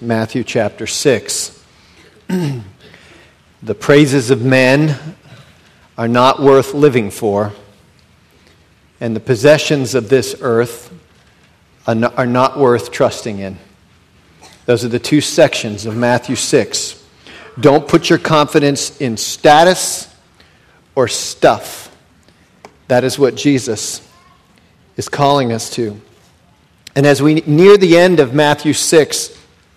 Matthew chapter 6. The praises of men are not worth living for, and the possessions of this earth are not worth trusting in. Those are the two sections of Matthew 6. Don't put your confidence in status or stuff. That is what Jesus is calling us to. And as we near the end of Matthew 6,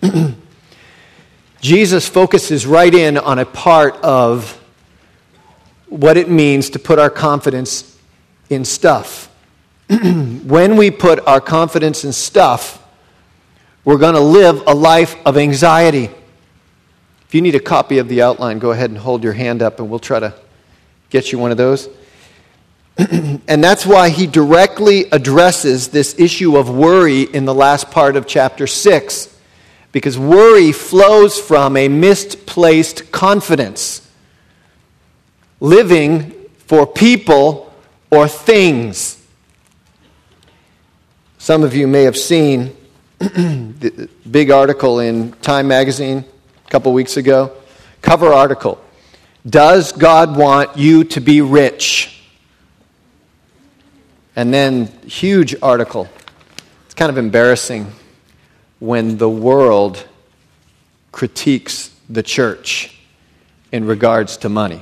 Jesus focuses right in on a part of what it means to put our confidence in stuff. When we put our confidence in stuff, we're going to live a life of anxiety. If you need a copy of the outline, go ahead and hold your hand up and we'll try to get you one of those. And that's why he directly addresses this issue of worry in the last part of chapter 6. Because worry flows from a misplaced confidence. Living for people or things. Some of you may have seen the big article in Time magazine a couple weeks ago. Cover article. Does God want you to be rich? And then huge article. It's kind of embarrassing when the world critiques the church in regards to money.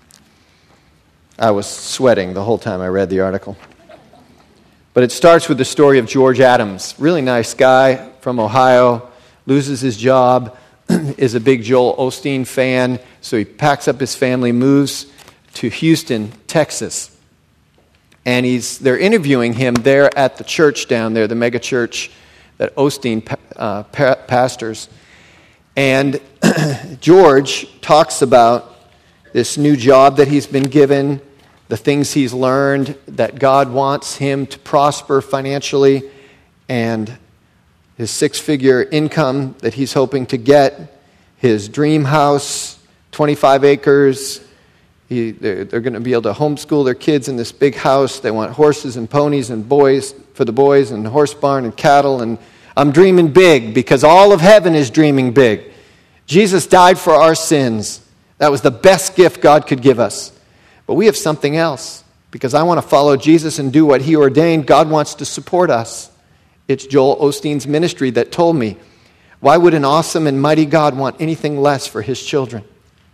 I was sweating the whole time I read the article. But it starts with the story of George Adams. Really nice guy from Ohio, loses his job, is a big Joel Osteen fan, so he packs up his family, moves to Houston, Texas. And they're interviewing him there at the church down there, the mega church that Osteen pastors. And George talks about this new job that he's been given, the things he's learned, that God wants him to prosper financially, and his 6-figure income that he's hoping to get, his dream house, 25 acres. They're going to be able to homeschool their kids in this big house. They want horses and ponies and boys for the boys, and horse barn and cattle. And I'm dreaming big because all of heaven is dreaming big. Jesus died for our sins. That was the best gift God could give us. But we have something else. Because I want to follow Jesus and do what he ordained, God wants to support us. It's Joel Osteen's ministry that told me, why would an awesome and mighty God want anything less for his children?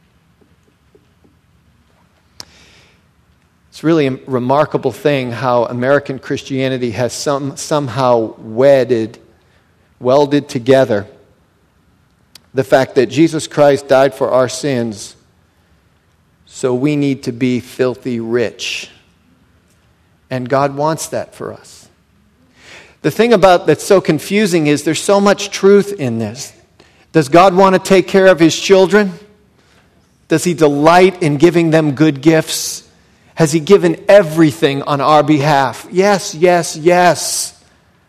It's really a remarkable thing how American Christianity has somehow welded together the fact that Jesus Christ died for our sins, so we need to be filthy rich. And God wants that for us. The thing that's so confusing is there's so much truth in this. Does God want to take care of his children? Does he delight in giving them good gifts? Has he given everything on our behalf? Yes, yes, yes.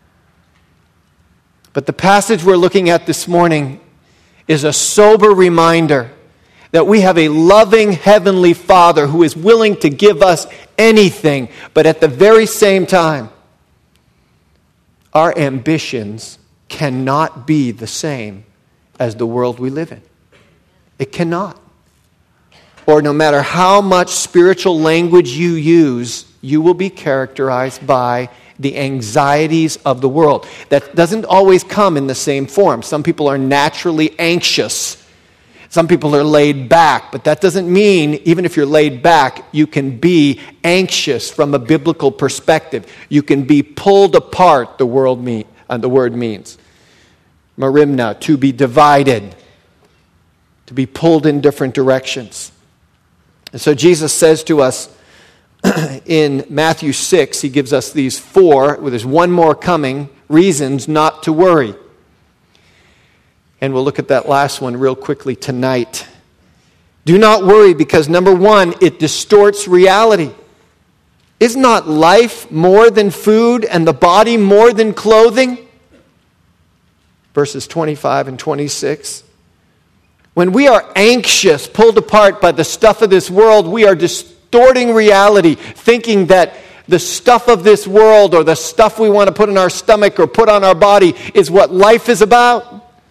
But the passage we're looking at this morning is a sober reminder that we have a loving heavenly Father who is willing to give us anything, but at the very same time, our ambitions cannot be the same as the world we live in. It cannot. Or no matter how much spiritual language you use, you will be characterized by the anxieties of the world. That doesn't always come in the same form. Some people are naturally anxious. Some people are laid back. But that doesn't mean, even if you're laid back, you can be anxious from a biblical perspective. You can be pulled apart, the word means. Merimna, to be divided. To be pulled in different directions. And so Jesus says to us in Matthew 6, he gives us these 4, there's one more coming, reasons not to worry. And we'll look at that last one real quickly tonight. Do not worry because, number 1, it distorts reality. Is not life more than food and the body more than clothing? Verses 25 and 26. When we are anxious, pulled apart by the stuff of this world, we are distorting reality, thinking that the stuff of this world or the stuff we want to put in our stomach or put on our body is what life is about.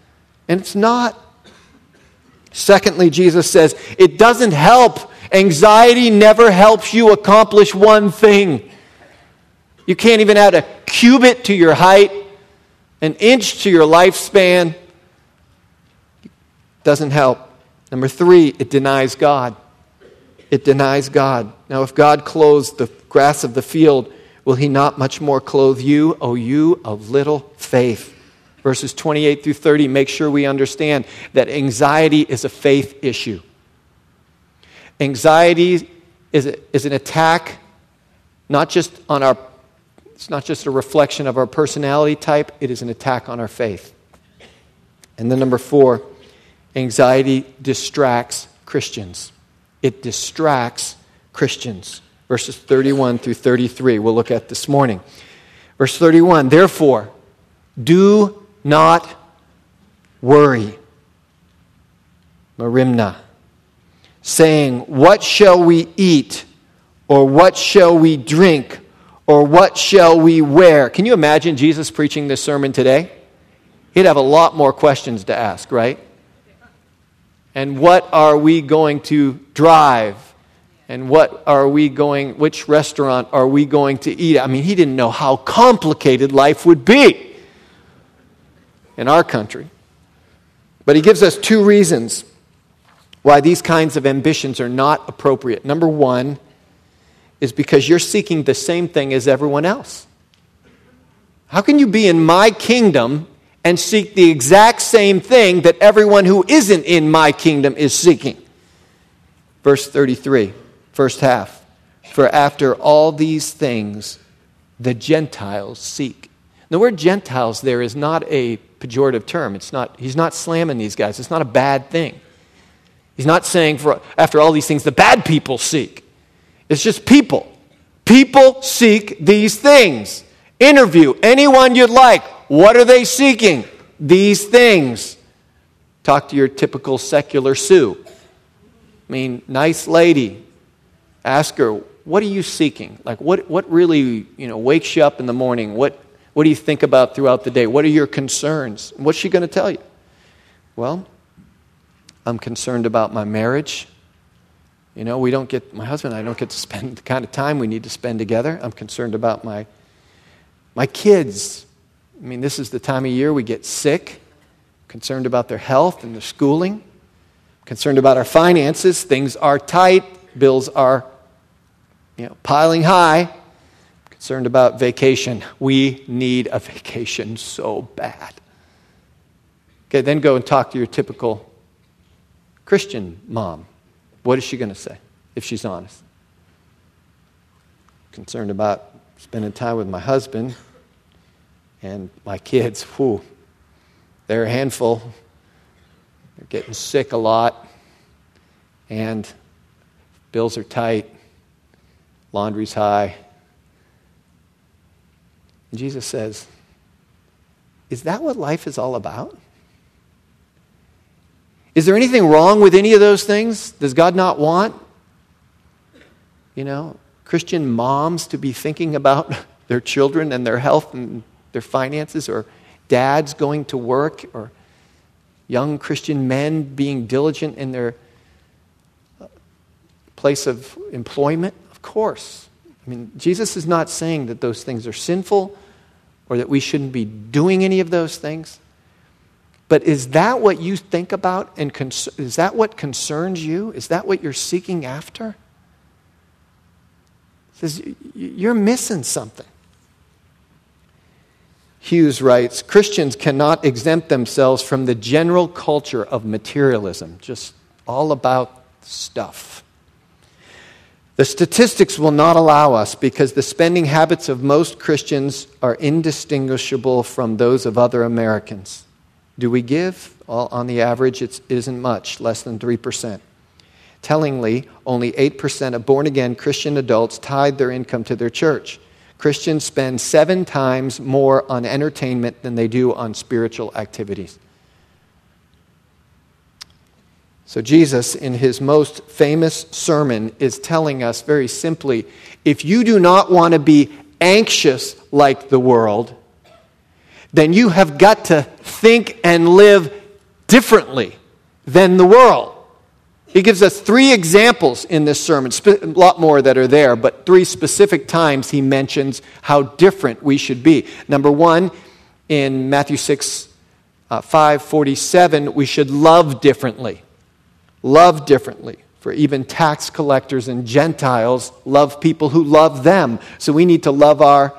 And it's not. Secondly, Jesus says, it doesn't help. Anxiety never helps you accomplish one thing. You can't even add a cubit to your height, an inch to your lifespan. It doesn't help. Number 3, it denies God. It denies God. Now, if God clothes the grass of the field, will he not much more clothe you, O you of little faith? Verses 28 through 30 make sure we understand that anxiety is a faith issue. Anxiety is an attack, not just on our, it's not just a reflection of our personality type, it is an attack on our faith. And then number 4, anxiety distracts Christians. It distracts Christians. Verses 31 through 33 we'll look at this morning. Verse 31, therefore, do not worry, Marimna, saying, what shall we eat, or what shall we drink, or what shall we wear? Can you imagine Jesus preaching this sermon today? He'd have a lot more questions to ask, right? And what are we going to drive? And which restaurant are we going to eat? I mean, he didn't know how complicated life would be in our country. But he gives us 2 reasons why these kinds of ambitions are not appropriate. Number 1 is because you're seeking the same thing as everyone else. How can you be in my kingdom and seek the exact same thing that everyone who isn't in my kingdom is seeking? Verse 33, first half. For after all these things, the Gentiles seek. The word Gentiles there is not a pejorative term. He's not slamming these guys. It's not a bad thing. He's not saying after all these things, the bad people seek. It's just people. People seek these things. Interview anyone you'd like. What are they seeking? These things. Talk to your typical secular Sue. I mean, nice lady. Ask her, what are you seeking? Like, what really, wakes you up in the morning? What do you think about throughout the day? What are your concerns? What's she going to tell you? Well, I'm concerned about my marriage. My husband and I don't get to spend the kind of time we need to spend together. I'm concerned about my kids. I mean, this is the time of year we get sick. Concerned about their health and their schooling. Concerned about our finances. Things are tight. Bills are, piling high. Concerned about vacation. We need a vacation so bad. Okay, then go and talk to your typical Christian mom. What is she going to say if she's honest? Concerned about spending time with my husband and my kids. Whew, they're a handful. They're getting sick a lot. And bills are tight. Laundry's high. And Jesus says, is that what life is all about? Is there anything wrong with any of those things? Does God not want, Christian moms to be thinking about their children and their health and their finances, or dads going to work, or young Christian men being diligent in their place of employment? Of course. I mean, Jesus is not saying that those things are sinful or that we shouldn't be doing any of those things. But is that what you think about, and is that what concerns you? Is that what you're seeking after? He says, you're missing something. Hughes writes, Christians cannot exempt themselves from the general culture of materialism, just all about stuff. The statistics will not allow us because the spending habits of most Christians are indistinguishable from those of other Americans. Do we give? Well, on the average, it isn't much, less than 3%. Tellingly, only 8% of born-again Christian adults tithe their income to their church. Christians spend 7 times more on entertainment than they do on spiritual activities. So Jesus, in his most famous sermon, is telling us very simply, if you do not want to be anxious like the world, then you have got to think and live differently than the world. He gives us 3 examples in this sermon, a lot more that are there, but 3 specific times he mentions how different we should be. Number 1, in Matthew 6, 5:47, we should love differently. Love differently. For even tax collectors and Gentiles love people who love them. So we need to love our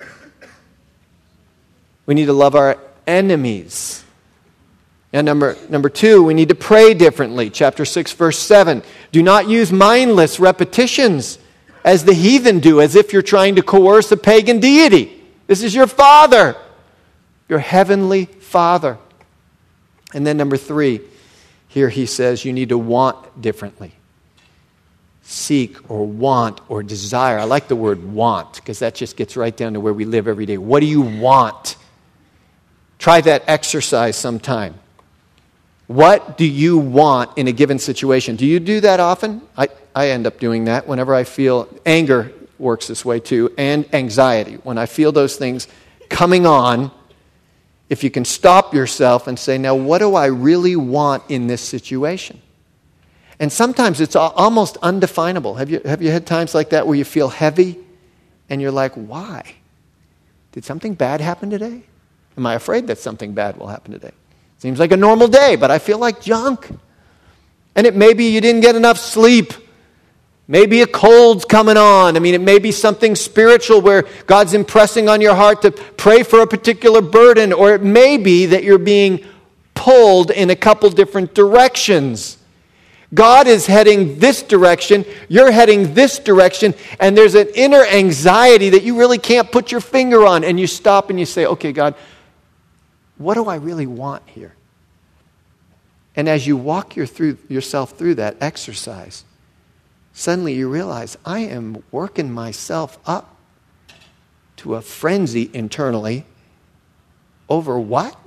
enemies. And number 2, we need to pray differently. Chapter 6, verse 7. Do not use mindless repetitions as the heathen do, as if you're trying to coerce a pagan deity. This is your Father, your heavenly Father. And then number 3, here he says you need to want differently. Seek or want or desire. I like the word want because that just gets right down to where we live every day. What do you want? Try that exercise sometime. What do you want in a given situation? Do you do that often? I end up doing that whenever I feel anger works this way too, and anxiety. When I feel those things coming on, if you can stop yourself and say, now what do I really want in this situation? And sometimes it's almost undefinable. Have you had times like that where you feel heavy and you're like, why? Did something bad happen today? Am I afraid that something bad will happen today? Seems like a normal day, but I feel like junk. And it may be you didn't get enough sleep. Maybe a cold's coming on. I mean, it may be something spiritual where God's impressing on your heart to pray for a particular burden, or it may be that you're being pulled in a couple different directions. God is heading this direction, you're heading this direction, and there's an inner anxiety that you really can't put your finger on, and you stop and you say, okay, God, what do I really want here? And as you walk yourself through that exercise, suddenly you realize, I am working myself up to a frenzy internally over what?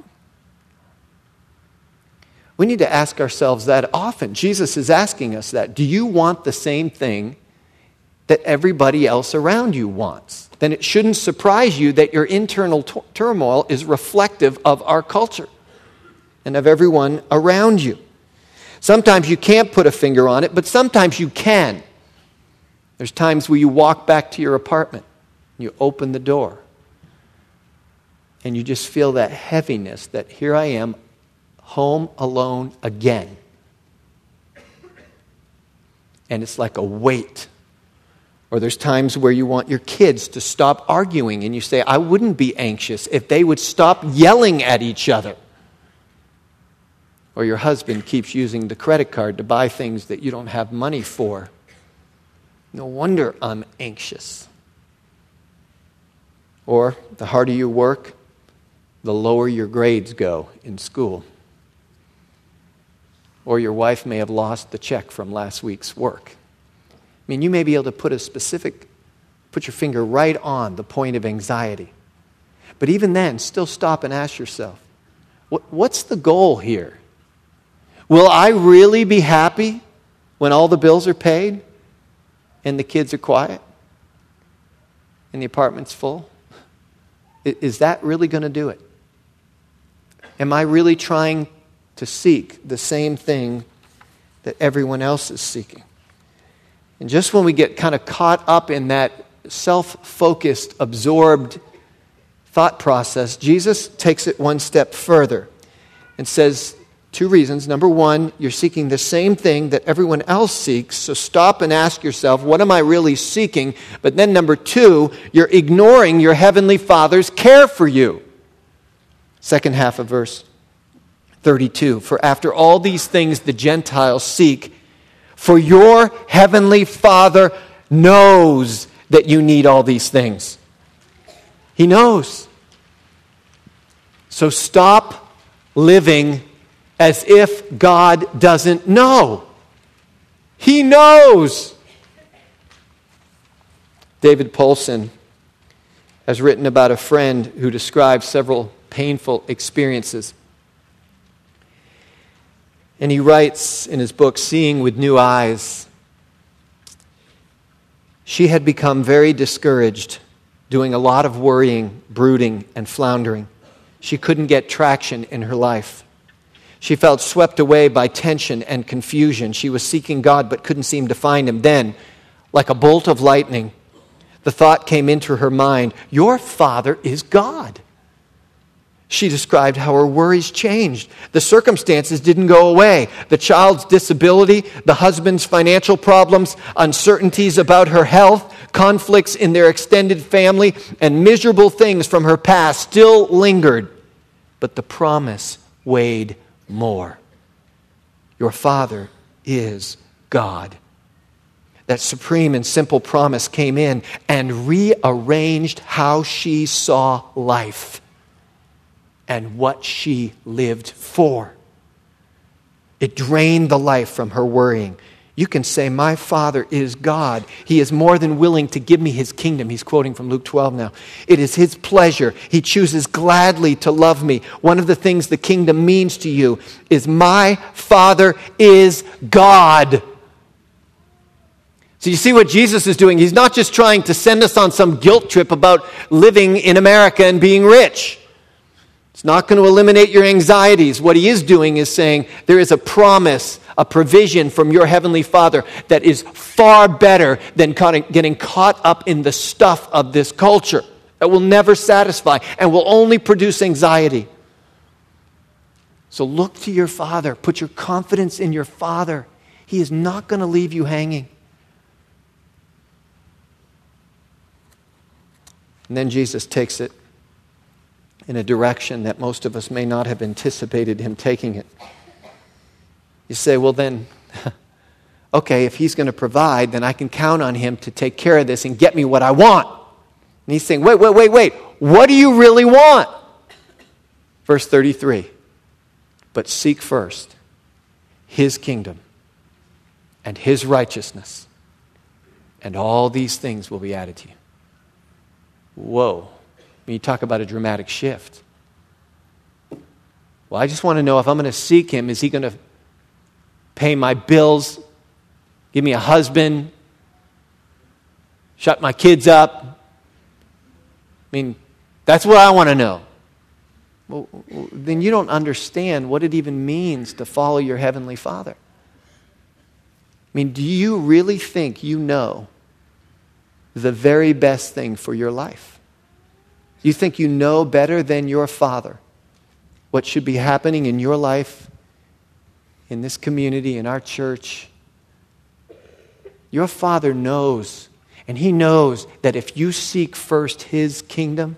We need to ask ourselves that often. Jesus is asking us that. Do you want the same thing that everybody else around you wants? Then it shouldn't surprise you that your internal turmoil is reflective of our culture and of everyone around you. Sometimes you can't put a finger on it, but sometimes you can. There's times where you walk back to your apartment, you open the door, and you just feel that heaviness that here I am, home alone again. And it's like a weight. Or there's times where you want your kids to stop arguing and you say, I wouldn't be anxious if they would stop yelling at each other. Or your husband keeps using the credit card to buy things that you don't have money for. No wonder I'm anxious. Or the harder you work, the lower your grades go in school. Or your wife may have lost the check from last week's work. I mean, you may be able to put your finger right on the point of anxiety. But even then, still stop and ask yourself, what's the goal here? Will I really be happy when all the bills are paid and the kids are quiet and the apartment's full? Is that really going to do it? Am I really trying to seek the same thing that everyone else is seeking? And just when we get kind of caught up in that self-focused, absorbed thought process, Jesus takes it one step further and says 2 reasons. Number 1, you're seeking the same thing that everyone else seeks, so stop and ask yourself, what am I really seeking? But then number 2, you're ignoring your heavenly Father's care for you. Second half of verse 32, for after all these things the Gentiles seek, for your heavenly Father knows that you need all these things. He knows. So stop living as if God doesn't know. He knows. David Paulson has written about a friend who describes several painful experiences. And he writes in his book, Seeing with New Eyes, she had become very discouraged, doing a lot of worrying, brooding, and floundering. She couldn't get traction in her life. She felt swept away by tension and confusion. She was seeking God but couldn't seem to find him. Then, like a bolt of lightning, the thought came into her mind, your Father is God. She described how her worries changed. The circumstances didn't go away. The child's disability, the husband's financial problems, uncertainties about her health, conflicts in their extended family, and miserable things from her past still lingered. But the promise weighed more. Your Father is God. That supreme and simple promise came in and rearranged how she saw life and what she lived for. It drained the life from her worrying. You can say, my Father is God. He is more than willing to give me His kingdom. He's quoting from Luke 12 now. It is His pleasure. He chooses gladly to love me. One of the things the kingdom means to you is my Father is God. So you see what Jesus is doing. He's not just trying to send us on some guilt trip about living in America and being rich. It's not going to eliminate your anxieties. What He is doing is saying there is a promise, a provision from your Heavenly Father that is far better than getting caught up in the stuff of this culture that will never satisfy and will only produce anxiety. So look to your Father. Put your confidence in your Father. He is not going to leave you hanging. And then Jesus takes it in a direction that most of us may not have anticipated Him taking it. You say, well then, okay, if He's going to provide, then I can count on Him to take care of this and get me what I want. And He's saying, wait. What do you really want? Verse 33, but seek first His kingdom and His righteousness, and all these things will be added to you. Whoa. When you talk about a dramatic shift. Well, I just want to know if I'm going to seek Him, is He going to pay my bills, give me a husband, shut my kids up? I mean, that's what I want to know. Well, then you don't understand what it even means to follow your Heavenly Father. I mean, do you really think you know the very best thing for your life? You think you know better than your Father what should be happening in your life, in this community, in our church? Your Father knows, and He knows that if you seek first His kingdom,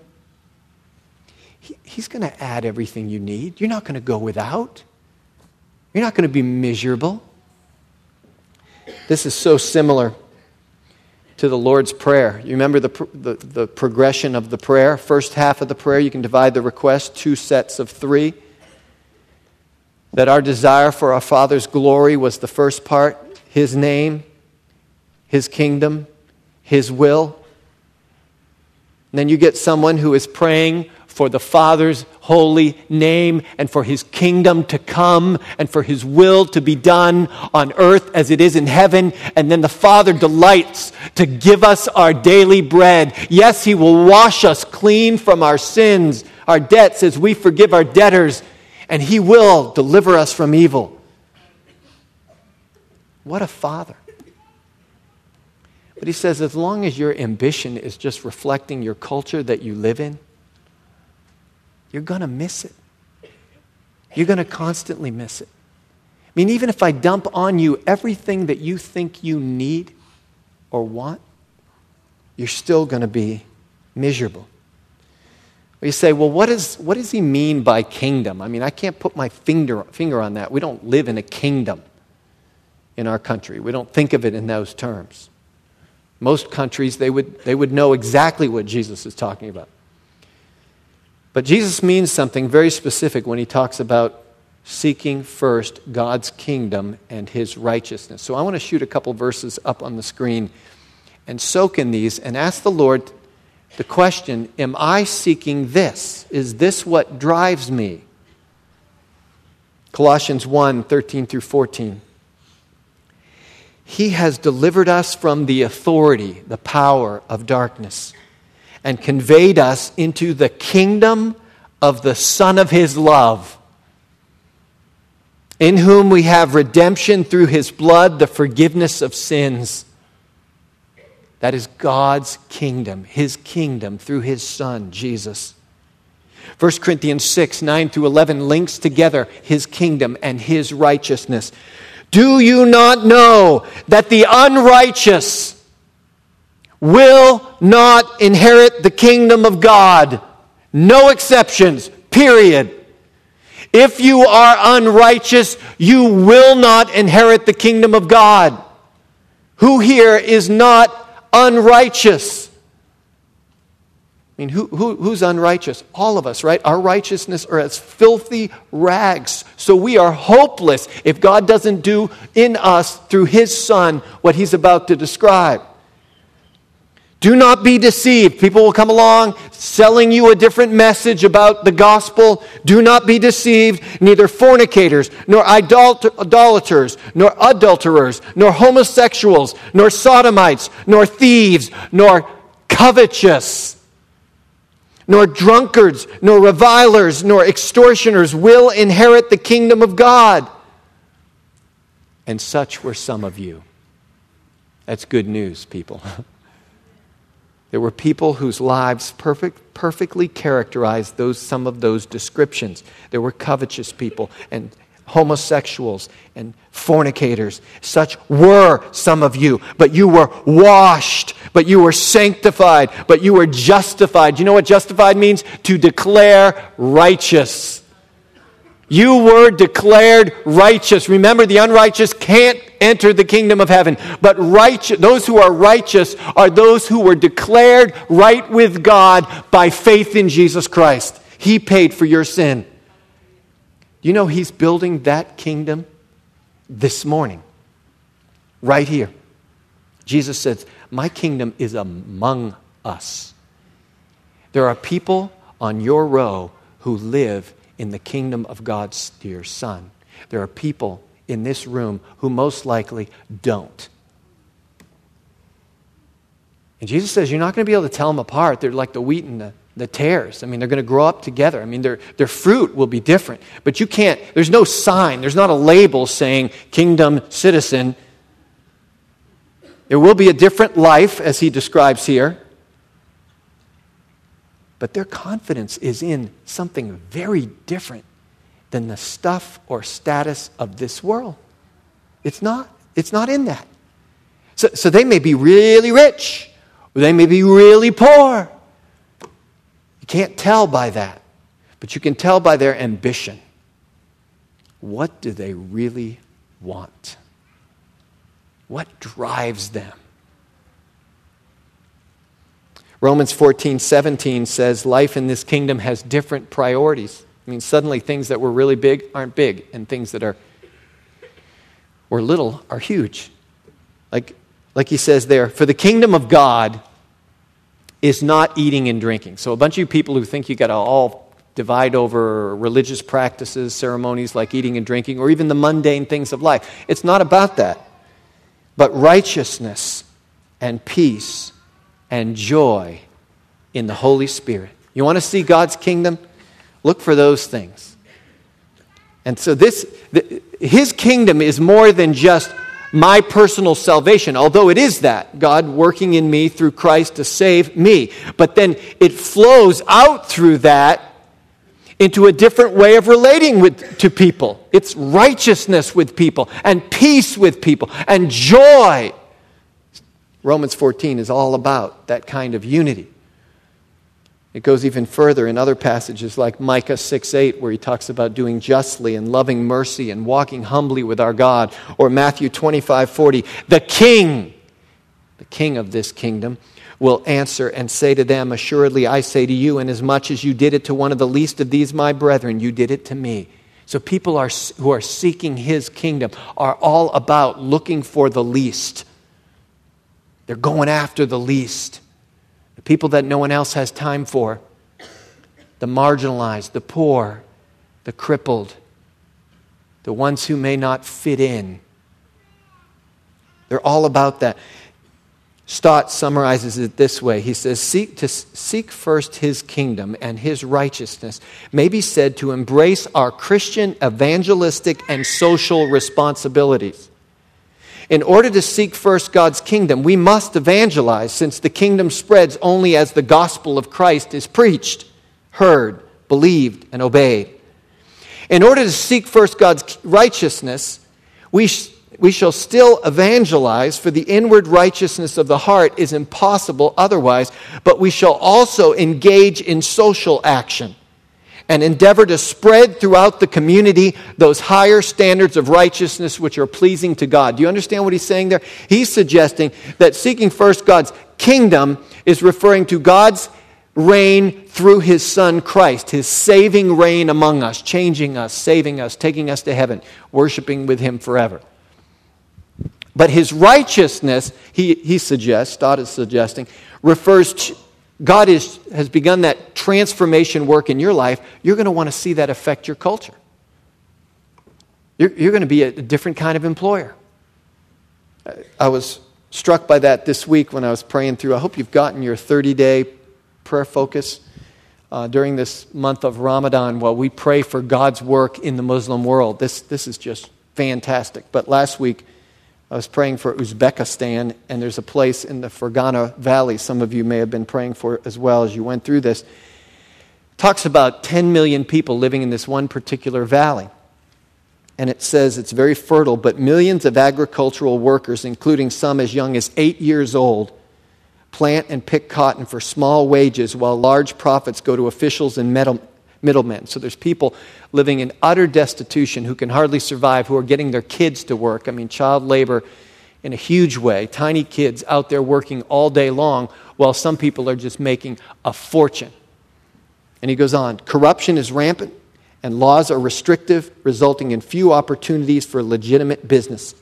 He's going to add everything you need. You're not going to go without. You're not going to be miserable. This is so similar to the Lord's Prayer. You remember the progression of the prayer? First half of the prayer, you can divide the request, 2 sets of 3. That our desire for our Father's glory was the first part. His name, His kingdom, His will. And then you get someone who is praying for the Father's holy name and for His kingdom to come and for His will to be done on earth as it is in heaven. And then the Father delights to give us our daily bread. Yes, He will wash us clean from our sins, our debts, as we forgive our debtors, and He will deliver us from evil. What a Father. But He says, as long as your ambition is just reflecting your culture that you live in, you're going to miss it. You're going to constantly miss it. I mean, even if I dump on you everything that you think you need or want, you're still going to be miserable. Or you say, well, what does He mean by kingdom? I mean, I can't put my finger on that. We don't live in a kingdom in our country. We don't think of it in those terms. Most countries, they would know exactly what Jesus is talking about. But Jesus means something very specific when He talks about seeking first God's kingdom and His righteousness. So I want to shoot a couple verses up on the screen and soak in these and ask the Lord the question, am I seeking this? Is this what drives me? Colossians 1, 13 through 14. He has delivered us from the authority, the power of darkness, and conveyed us into the kingdom of the Son of His love. in whom we have redemption through his blood, the forgiveness of sins. That is God's kingdom, his kingdom through his Son, Jesus. 1 Corinthians 6, 9 through 11 links together his kingdom and his righteousness. Do you not know that the unrighteous will not inherit the kingdom of God? No exceptions, period. If you are unrighteous, you will not inherit the kingdom of God. Who here is not unrighteous? I mean, who's unrighteous? All of us, right? Our righteousness are as filthy rags. So we are hopeless if God doesn't do in us through his Son what he's about to describe. Do not be deceived. People will come along selling you a different message about the gospel. Do not be deceived. Neither fornicators, nor idolaters, nor adulterers, nor homosexuals, nor sodomites, nor thieves, nor covetous, nor drunkards, nor revilers, nor extortioners will inherit the kingdom of God. And such were some of you. That's good news, people. There were people whose lives perfectly characterized some of those descriptions. There were covetous people and homosexuals and fornicators. Such were some of you. But you were washed, but you were sanctified, but you were justified. You know what justified means? To declare righteous. You were declared righteous. Remember, the unrighteous can't enter the kingdom of heaven. But those who are righteous are those who were declared right with God by faith in Jesus Christ. He paid for your sin. You know, he's building that kingdom this morning, right here. Jesus says, my kingdom is among us. There are people on your row who live in the kingdom of God's dear Son. There are people in this room who most likely don't. And Jesus says you're not going to be able to tell them apart. They're like the wheat and the tares. I mean, they're going to grow up together. I mean, their fruit will be different. But you can't, there's no sign, there's not a label saying kingdom citizen. There will be a different life, as he describes here. But their confidence is in something very different than the stuff or status of this world. It's not in that. So they may be really rich, or they may be really poor. You can't tell by that, but you can tell by their ambition. What do they really want? What drives them? Romans 14:17 says life in this kingdom has different priorities. I mean, suddenly things that were really big aren't big, and things that were little are huge. Like he says there, for the kingdom of God is not eating and drinking. So a bunch of you people who think you got to all divide over religious practices, ceremonies like eating and drinking, or even the mundane things of life. It's not about that. But righteousness and peace and joy in the Holy Spirit. You want to see God's kingdom? Look for those things. And so his kingdom is more than just my personal salvation, although it is that, God working in me through Christ to save me. But then it flows out through that into a different way of relating to people. It's righteousness with people, and peace with people, and joy. Romans 14 is all about that kind of unity. It goes even further in other passages like Micah 6:8, where he talks about doing justly and loving mercy and walking humbly with our God. Or Matthew 25:40, the king of this kingdom, will answer and say to them, assuredly I say to you, inasmuch as you did it to one of the least of these my brethren, you did it to me. So people who are seeking his kingdom are all about looking for the least. They're going after the least. The people that no one else has time for. The marginalized, the poor, the crippled, the ones who may not fit in. They're all about that. Stott summarizes it this way. He says, seek first his kingdom and his righteousness may be said to embrace our Christian evangelistic and social responsibilities. In order to seek first God's kingdom, we must evangelize, since the kingdom spreads only as the gospel of Christ is preached, heard, believed, and obeyed. In order to seek first God's righteousness, we shall still evangelize, for the inward righteousness of the heart is impossible otherwise, but we shall also engage in social action and endeavor to spread throughout the community those higher standards of righteousness which are pleasing to God. Do you understand what he's saying there? He's suggesting that seeking first God's kingdom is referring to God's reign through his Son Christ, his saving reign among us, changing us, saving us, taking us to heaven, worshiping with him forever. But his righteousness, he suggests, Stott is suggesting, refers to God has begun that transformation work in your life. You're going to want to see that affect your culture. You're going to be a different kind of employer. I was struck by that this week when I was praying through. I hope you've gotten your 30-day prayer focus during this month of Ramadan while we pray for God's work in the Muslim world. This is just fantastic. But last week, I was praying for Uzbekistan, and there's a place in the Fergana Valley some of you may have been praying for as well as you went through this. It talks about 10 million people living in this one particular valley. And it says it's very fertile, but millions of agricultural workers, including some as young as 8 years old, plant and pick cotton for small wages while large profits go to officials and middlemen. So there's people living in utter destitution who can hardly survive, who are getting their kids to work. I mean, child labor in a huge way. Tiny kids out there working all day long while some people are just making a fortune. And he goes on, corruption is rampant and laws are restrictive, resulting in few opportunities for legitimate business.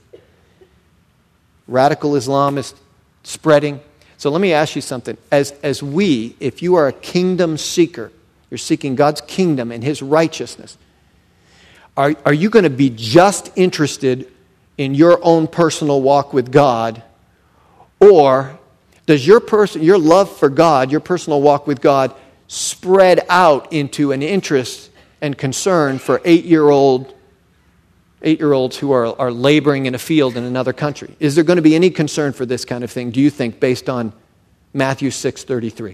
Radical Islam is spreading. So let me ask you something. As we, if you are a kingdom seeker, you're seeking God's kingdom and his righteousness, are you going to be just interested in your own personal walk with God, or does your love for God, your personal walk with God, spread out into an interest and concern for 8-year-olds who are laboring in a field in another country? Is there going to be any concern for this kind of thing, do you think, based on Matthew 6:33?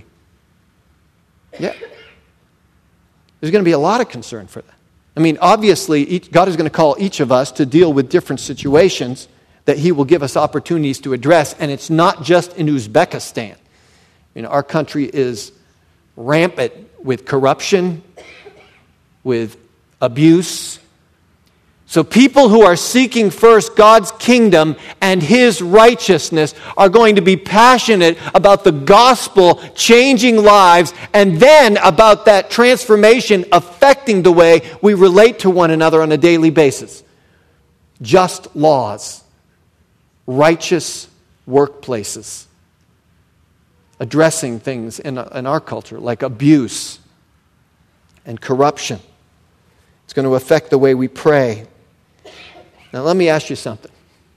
Yeah. There's going to be a lot of concern for that. I mean, obviously, God is going to call each of us to deal with different situations that he will give us opportunities to address, and it's not just in Uzbekistan. Our country is rampant with corruption, with abuse. So people who are seeking first God's kingdom and his righteousness are going to be passionate about the gospel changing lives, and then about that transformation affecting the way we relate to one another on a daily basis. Just laws, righteous workplaces, addressing things in our culture like abuse and corruption. It's going to affect the way we pray. Now, let me ask you something.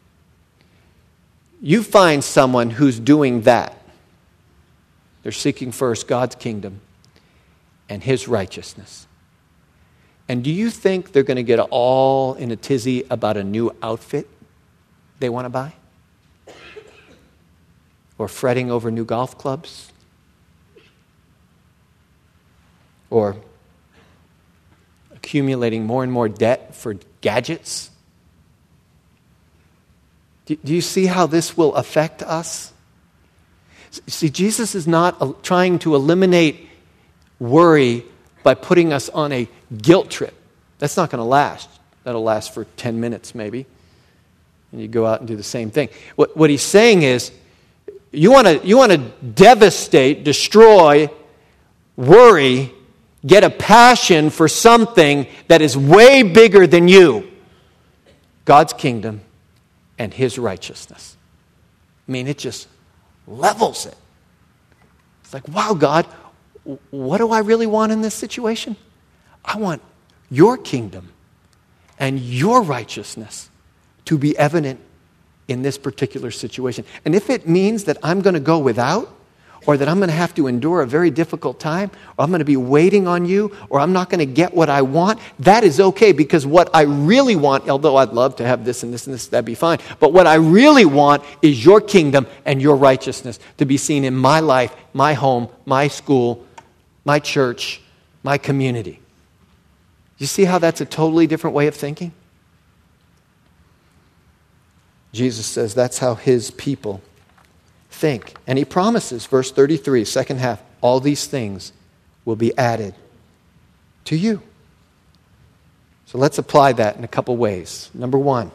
You find someone who's doing that. They're seeking first God's kingdom and his righteousness. And do you think they're going to get all in a tizzy about a new outfit they want to buy? Or fretting over new golf clubs? Or accumulating more and more debt for gadgets? Do you see how this will affect us? See, Jesus is not trying to eliminate worry by putting us on a guilt trip. That's not going to last. That'll last for 10 minutes maybe. And you go out and do the same thing. What he's saying is, you want to devastate, destroy, worry, get a passion for something that is way bigger than you. God's kingdom and his righteousness. I mean, it just levels it. It's like, wow, God, what do I really want in this situation? I want your kingdom and your righteousness to be evident in this particular situation. And if it means that I'm going to go without, or that I'm going to have to endure a very difficult time, or I'm going to be waiting on you, or I'm not going to get what I want, that is okay, because what I really want, although I'd love to have this and this and this, that'd be fine, but what I really want is your kingdom and your righteousness to be seen in my life, my home, my school, my church, my community. You see how that's a totally different way of thinking? Jesus says that's how his people think. And he promises, verse 33, second half, all these things will be added to you. So let's apply that in a couple ways. Number one,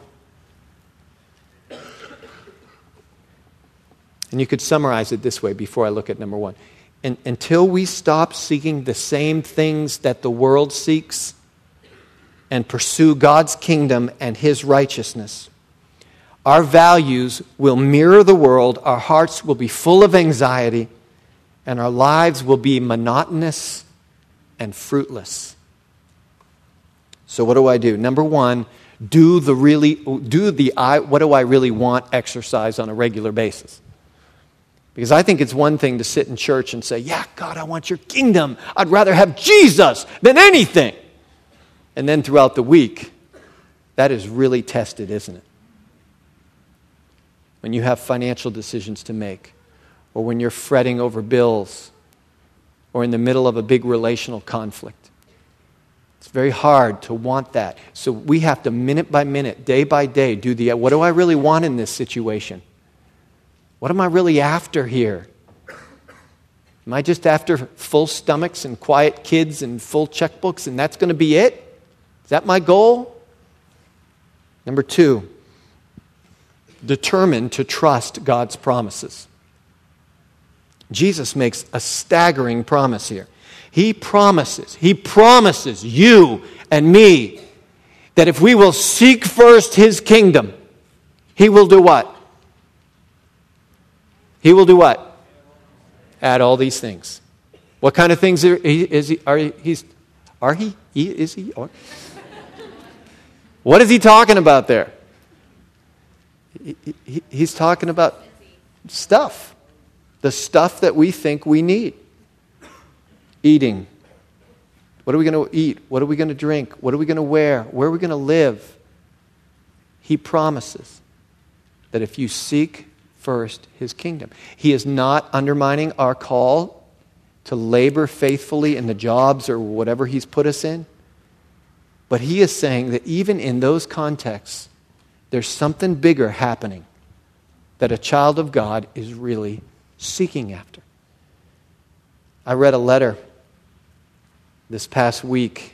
and you could summarize it this way before I look at number one. Until we stop seeking the same things that the world seeks and pursue God's kingdom and his righteousness, our values will mirror the world, our hearts will be full of anxiety, and our lives will be monotonous and fruitless. So what do I do? Number one, do the what do I really want exercise on a regular basis. Because I think it's one thing to sit in church and say, yeah, God, I want your kingdom. I'd rather have Jesus than anything. And then throughout the week, that is really tested, isn't it? When you have financial decisions to make, or when you're fretting over bills, or in the middle of a big relational conflict. It's very hard to want that. So we have to, minute by minute, day by day, do what do I really want in this situation? What am I really after here? Am I just after full stomachs and quiet kids and full checkbooks, and that's going to be it? Is that my goal? Number two, determined to trust God's promises. Jesus makes a staggering promise here. He promises you and me that if we will seek first his kingdom, he will do what? He will do what? Add all these things. What kind of things is he? What is he talking about there? He's talking about stuff. The stuff that we think we need. Eating. What are we going to eat? What are we going to drink? What are we going to wear? Where are we going to live? He promises that if you seek first his kingdom. He is not undermining our call to labor faithfully in the jobs or whatever he's put us in. But he is saying that even in those contexts, there's something bigger happening that a child of God is really seeking after. I read a letter this past week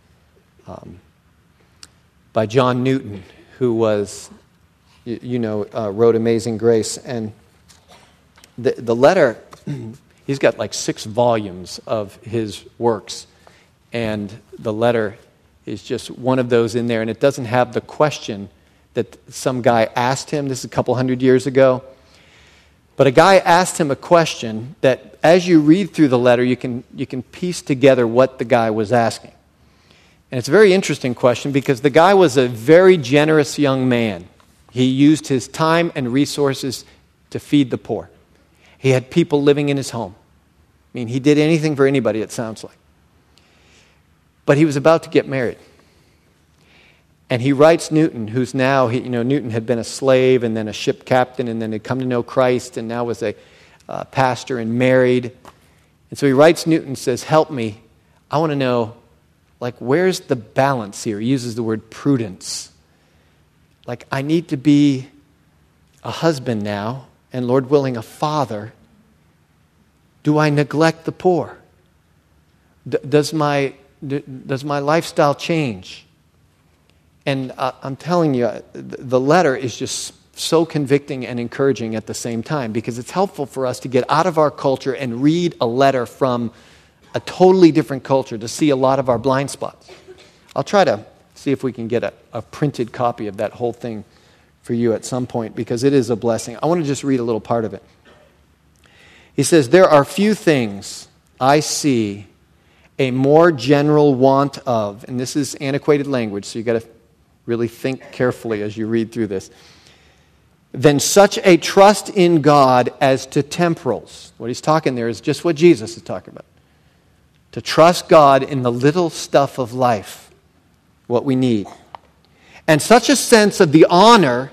by John Newton, who was, wrote Amazing Grace. And the letter, he's got like 6 volumes of his works. And the letter is just one of those in there. And it doesn't have the question that some guy asked him. This is a couple hundred years ago. But a guy asked him a question that as you read through the letter, you can piece together what the guy was asking. And it's a very interesting question because the guy was a very generous young man. He used his time and resources to feed the poor. He had people living in his home. I mean, he did anything for anybody, it sounds like. But he was about to get married. And he writes Newton, who's now, Newton had been a slave and then a ship captain and then had come to know Christ and now was a pastor and married. And so he writes Newton and says, help me. I want to know, where's the balance here? He uses the word prudence. I need to be a husband now and, Lord willing, a father. Do I neglect the poor? Does my lifestyle change? And I'm telling you, the letter is just so convicting and encouraging at the same time because it's helpful for us to get out of our culture and read a letter from a totally different culture to see a lot of our blind spots. I'll try to see if we can get a printed copy of that whole thing for you at some point because it is a blessing. I want to just read a little part of it. He says, there are few things I see a more general want of, and this is antiquated language, so you've got to really think carefully as you read through this. than such a trust in God as to temporals. What he's talking there is just what Jesus is talking about. To trust God in the little stuff of life, what we need. And such a sense of the honor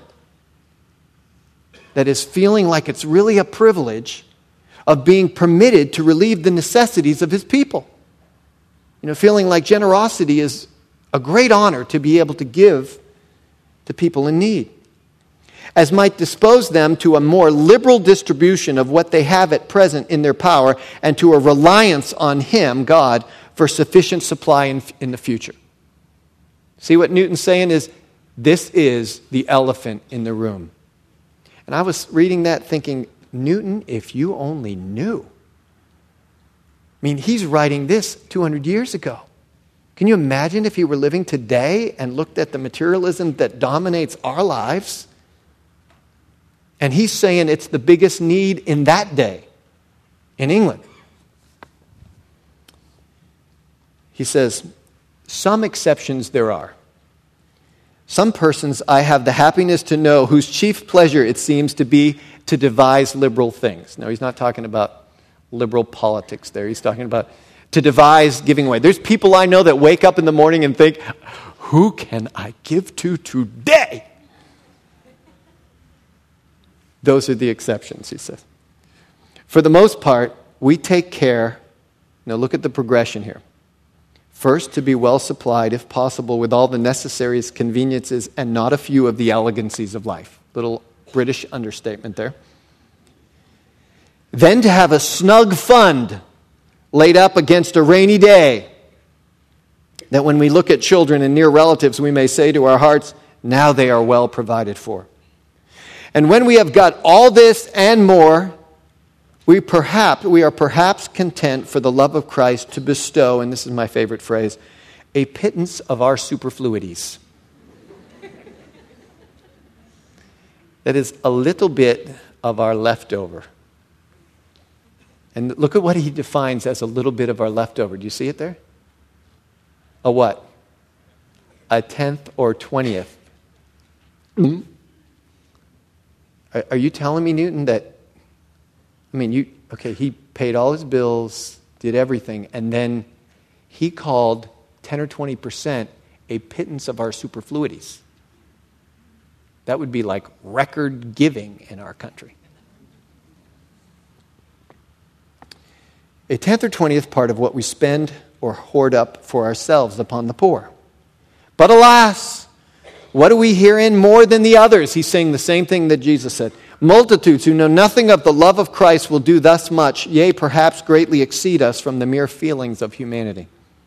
that is feeling like it's really a privilege of being permitted to relieve the necessities of his people. Feeling like generosity is a great honor to be able to give to people in need, as might dispose them to a more liberal distribution of what they have at present in their power and to a reliance on him, God, for sufficient supply in the future. See what Newton's saying is, this is the elephant in the room. And I was reading that thinking, Newton, if you only knew. He's writing this 200 years ago. Can you imagine if he were living today and looked at the materialism that dominates our lives? And he's saying it's the biggest need in that day in England. He says, some exceptions there are. Some persons I have the happiness to know whose chief pleasure it seems to be to devise liberal things. Now, he's not talking about liberal politics there. He's talking about to devise giving away. There's people I know that wake up in the morning and think, who can I give to today? Those are the exceptions, he says. For the most part, we take care. Now look at the progression here. First, to be well supplied, if possible, with all the necessary conveniences and not a few of the elegancies of life. Little British understatement there. Then to have a snug fund laid up against a rainy day, that when we look at children and near relatives, we may say to our hearts, now they are well provided for. And when we have got all this and more, we are perhaps content for the love of Christ to bestow, and this is my favorite phrase, a pittance of our superfluities. That is a little bit of our leftover. And look at what he defines as a little bit of our leftover. Do you see it there? A what? A 10th or 20th. Are you telling me, Newton, that, he paid all his bills, did everything, and then he called 10 or 20% a pittance of our superfluities. That would be like record giving in our country. A 10th or 20th part of what we spend or hoard up for ourselves upon the poor. But alas, what do we herein more than the others? He's saying the same thing that Jesus said. Multitudes who know nothing of the love of Christ will do thus much, yea, perhaps greatly exceed us from the mere feelings of humanity.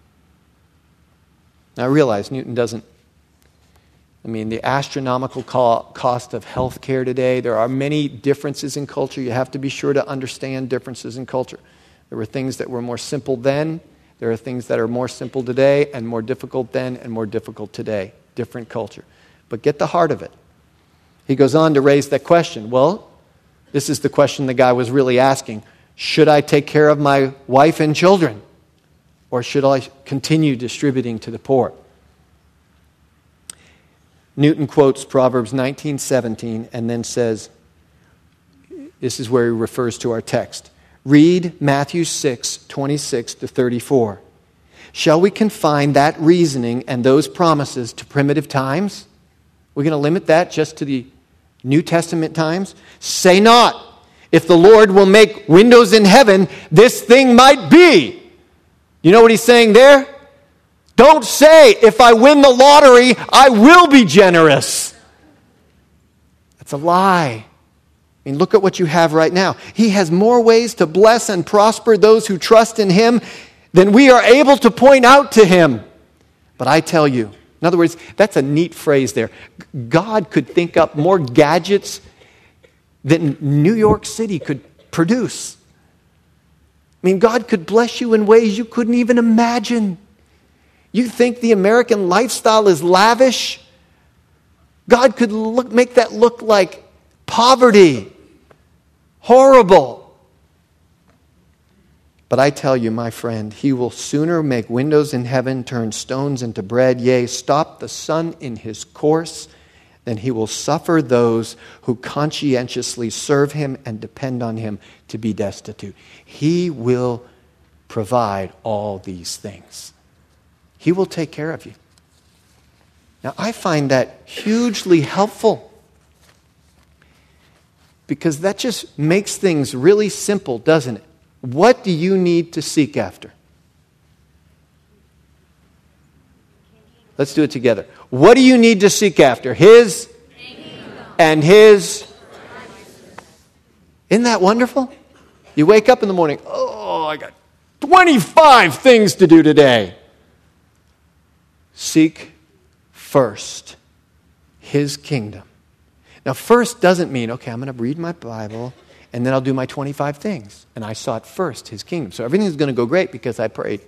Now I realize Newton doesn't, the astronomical cost of health care today, there are many differences in culture. You have to be sure to understand differences in culture. There were things that were more simple then. There are things that are more simple today and more difficult then and more difficult today. Different culture. But get the heart of it. He goes on to raise that question. Well, this is the question the guy was really asking. Should I take care of my wife and children? Or should I continue distributing to the poor? Newton quotes Proverbs 19:17 and then says, this is where he refers to our text. Read Matthew 6:26-34. Shall we confine that reasoning and those promises to primitive times? We're going to limit that just to the New Testament times? Say not, if the Lord will make windows in heaven, this thing might be. You know what he's saying there? Don't say, if I win the lottery, I will be generous. That's a lie. Look at what you have right now. He has more ways to bless and prosper those who trust in him than we are able to point out to him. But I tell you, in other words, that's a neat phrase there. God could think up more gadgets than New York City could produce. God could bless you in ways you couldn't even imagine. You think the American lifestyle is lavish? God could make that look like poverty. Horrible. But I tell you, my friend, he will sooner make windows in heaven turn stones into bread, yea, stop the sun in his course, then he will suffer those who conscientiously serve him and depend on him to be destitute. He will provide all these things. He will take care of you. Now, I find that hugely helpful because that just makes things really simple, doesn't it? What do you need to seek after? Let's do it together. What do you need to seek after? His and His. Isn't that wonderful? You wake up in the morning, oh, I got 25 things to do today. Seek first His kingdom. Now, first doesn't mean, okay, I'm going to read my Bible and then I'll do my 25 things. And I sought first His kingdom. So everything's going to go great because I prayed.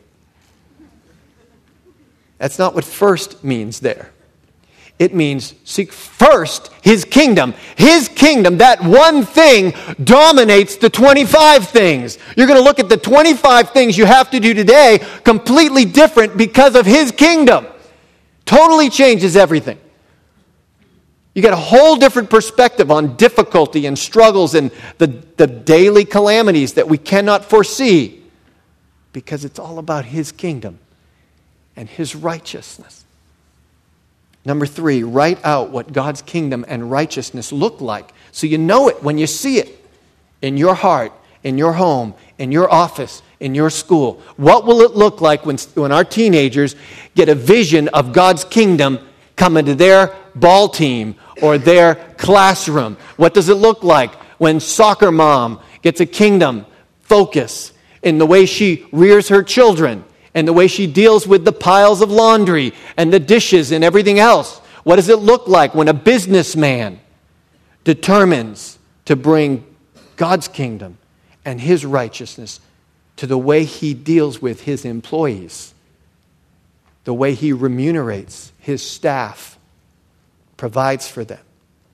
That's not what first means there. It means seek first His kingdom. His kingdom, that one thing, dominates the 25 things. You're going to look at the 25 things you have to do today completely different because of His kingdom. Totally changes everything. You get a whole different perspective on difficulty and struggles and the daily calamities that we cannot foresee because it's all about His kingdom and His righteousness. Number 3, write out what God's kingdom and righteousness look like so you know it when you see it in your heart, in your home, in your office, in your school. What will it look like when our teenagers get a vision of God's kingdom coming to their ball team or their classroom? What does it look like when soccer mom gets a kingdom focus in the way she rears her children and the way she deals with the piles of laundry and the dishes and everything else? What does it look like when a businessman determines to bring God's kingdom and His righteousness to the way he deals with his employees, the way he remunerates his staff, provides for them?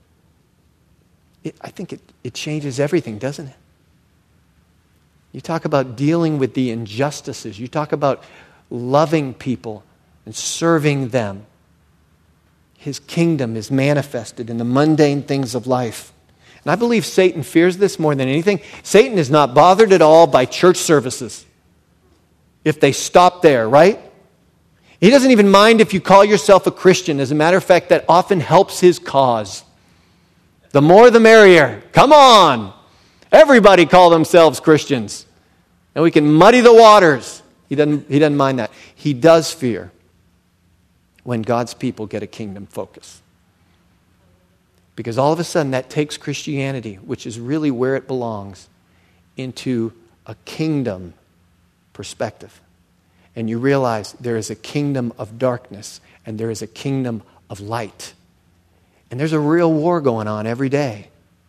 I think it changes everything, doesn't it? You talk about dealing with the injustices. You talk about loving people and serving them. His kingdom is manifested in the mundane things of life. And I believe Satan fears this more than anything. Satan is not bothered at all by church services if they stop there, right? He doesn't even mind if you call yourself a Christian. As a matter of fact, that often helps his cause. The more the merrier. Come on. Everybody call themselves Christians. And we can muddy the waters. He doesn't mind that. He does fear when God's people get a kingdom focus. Because all of a sudden that takes Christianity, which is really where it belongs, into a kingdom perspective. And you realize there is a kingdom of darkness and there is a kingdom of light. And there's a real war going on every day.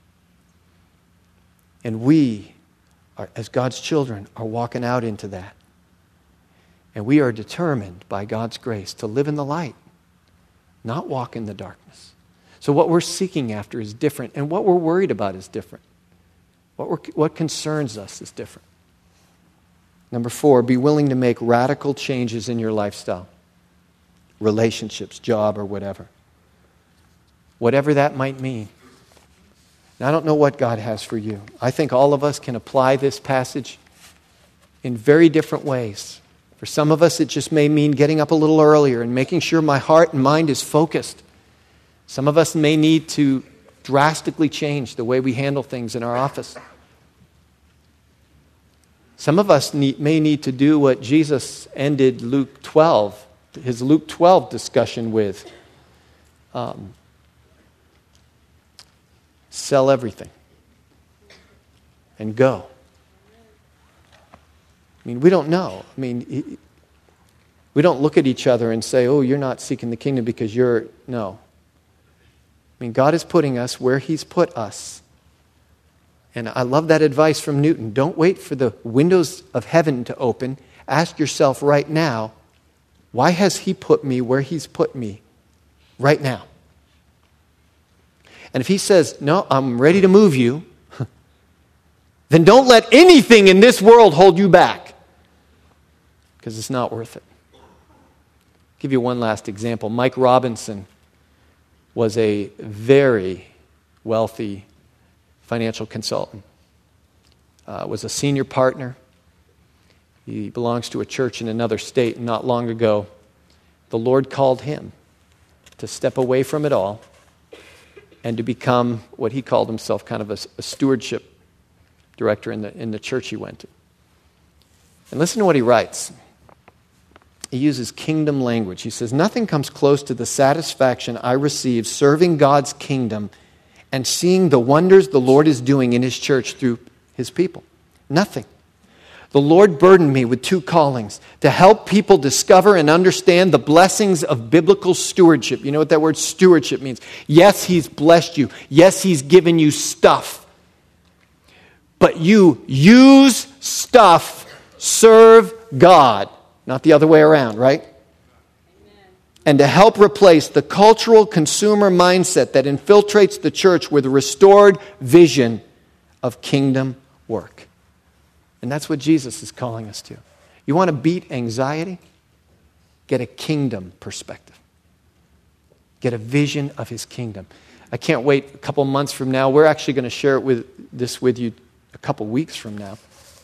And we, as God's children, are walking out into that. And we are determined by God's grace to live in the light, not walk in the darkness. So what we're seeking after is different, and what we're worried about is different. What concerns us is different. Number 4, be willing to make radical changes in your lifestyle, relationships, job, or whatever. Whatever that might mean. Now, I don't know what God has for you. I think all of us can apply this passage in very different ways. For some of us, it just may mean getting up a little earlier and making sure my heart and mind is focused. Some of us may need to drastically change the way we handle things in our office. Some of us may need to do what Jesus ended his Luke 12 discussion with. Sell everything and go. I mean, we don't know. I mean, we don't look at each other and say, oh, you're not seeking the kingdom because no. I mean, God is putting us where He's put us. And I love that advice from Newton. Don't wait for the windows of heaven to open. Ask yourself right now, why has He put me where He's put me right now? And if He says, no, I'm ready to move you, then don't let anything in this world hold you back, because it's not worth it. I'll give you one last example. Mike Robinson was a very wealthy financial consultant. Was a senior partner. He belongs to a church in another state. And not long ago, the Lord called him to step away from it all and to become what he called himself, kind of a stewardship director in the church he went to. And listen to what he writes. He uses kingdom language. He says, "Nothing comes close to the satisfaction I receive serving God's kingdom and seeing the wonders the Lord is doing in His church through His people. Nothing. The Lord burdened me with two callings: to help people discover and understand the blessings of biblical stewardship." You know what that word stewardship means? Yes, He's blessed you. Yes, He's given you stuff. But you use stuff, serve God. Not the other way around, right? Amen. And to help replace the cultural consumer mindset that infiltrates the church with a restored vision of kingdom work. And that's what Jesus is calling us to. You want to beat anxiety? Get a kingdom perspective. Get a vision of His kingdom. I can't wait a couple months from now. We're actually going to share this with you a couple weeks from now.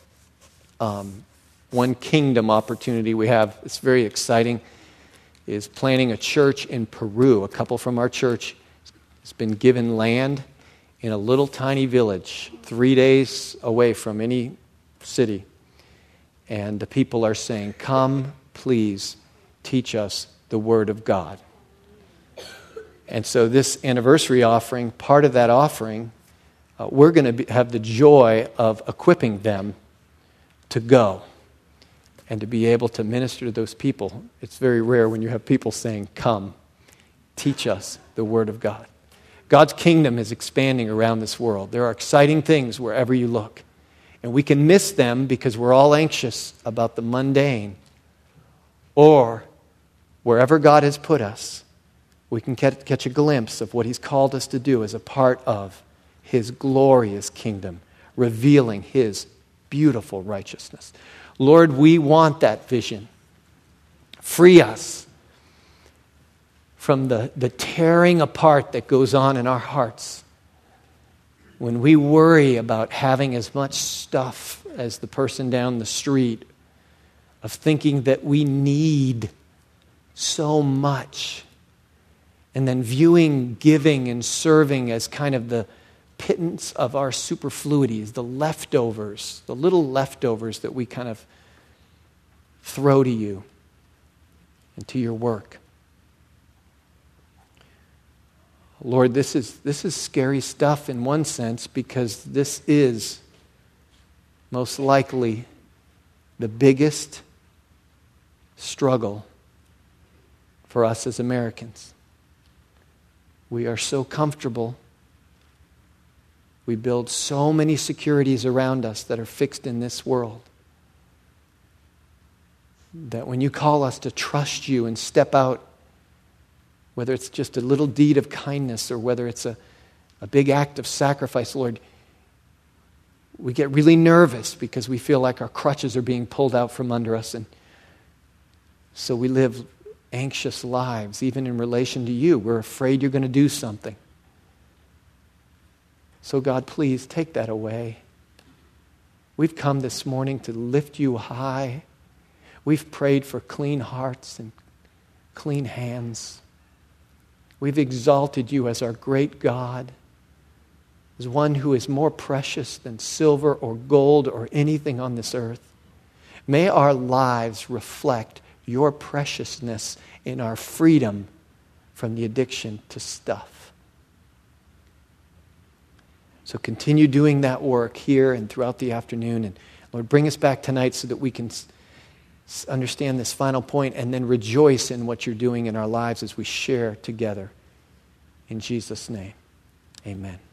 One kingdom opportunity we have, it's very exciting, is planting a church in Peru. A couple from our church has been given land in a little tiny village 3 days away from any city. And the people are saying, "Come, please, teach us the Word of God." And so this anniversary offering, part of that offering, we're going to have the joy of equipping them to go and to be able to minister to those people. It's very rare when you have people saying, "Come, teach us the Word of God." God's kingdom is expanding around this world. There are exciting things wherever you look. And we can miss them because we're all anxious about the mundane. Or, wherever God has put us, we can catch a glimpse of what He's called us to do as a part of His glorious kingdom, revealing His beautiful righteousness. Lord, we want that vision. Free us from the tearing apart that goes on in our hearts when we worry about having as much stuff as the person down the street, of thinking that we need so much, and then viewing giving and serving as kind of the pittance of our superfluities, the leftovers, the little leftovers that we kind of throw to you and to your work. Lord, this is scary stuff in one sense, because this is most likely the biggest struggle for us as Americans. We are so comfortable. We build so many securities around us that are fixed in this world, that when you call us to trust you and step out, whether it's just a little deed of kindness or whether it's a big act of sacrifice, Lord, we get really nervous because we feel like our crutches are being pulled out from under us. And so we live anxious lives, even in relation to you. We're afraid you're going to do something. So God, please take that away. We've come this morning to lift you high. We've prayed for clean hearts and clean hands. We've exalted you as our great God, as one who is more precious than silver or gold or anything on this earth. May our lives reflect your preciousness in our freedom from the addiction to stuff. So continue doing that work here and throughout the afternoon. And Lord, bring us back tonight so that we can understand this final point and then rejoice in what you're doing in our lives as we share together. In Jesus' name, amen.